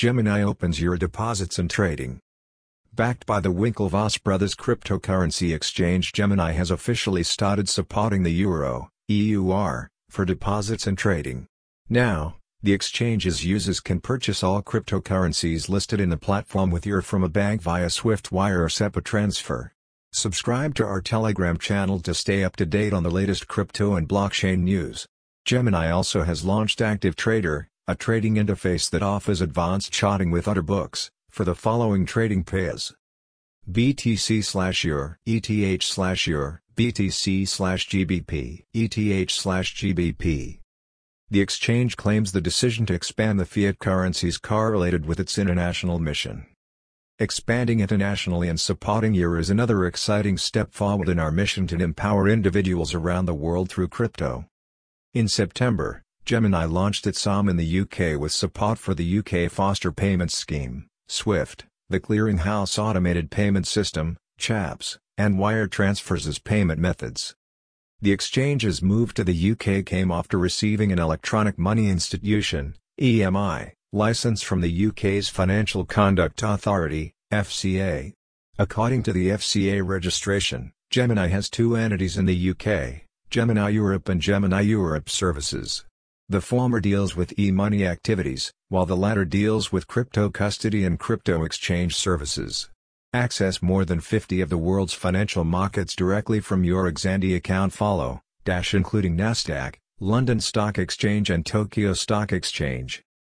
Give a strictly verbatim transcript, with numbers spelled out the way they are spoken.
Gemini opens your deposits and trading. Backed by the Winklevoss Brothers cryptocurrency exchange, Gemini has officially started supporting the Euro (E U R) for deposits and trading. Now, the exchange's users can purchase all cryptocurrencies listed in the platform with E U R from a bank via Swift Wire or SEPA transfer. Subscribe to our Telegram channel to stay up to date on the latest crypto and blockchain news. Gemini also has launched Active Trader, a trading interface that offers advanced charting with order books for the following trading pairs: B T C slash E U R, E T H slash E U R, B T C slash G B P, E T H slash G B P. The exchange claims the decision to expand the fiat currencies correlated with its international mission. Expanding internationally and supporting E U R is another exciting step forward in our mission to empower individuals around the world through crypto. In September, Gemini launched its arm in the U K with support for the U K Foster Payments Scheme, SWIFT, the Clearinghouse Automated Payment System, CHAPS, and wire transfers as payment methods. The exchange's move to the U K came after receiving an Electronic Money Institution (E M I) license from the U K's Financial Conduct Authority (F C A). According to the F C A registration, Gemini has two entities in the U K, Gemini Europe and Gemini Europe Services. The former deals with e-money activities, while the latter deals with crypto custody and crypto exchange services. Access more than fifty of the world's financial markets directly from your Xandi account follow, dash including Nasdaq, London Stock Exchange and Tokyo Stock Exchange.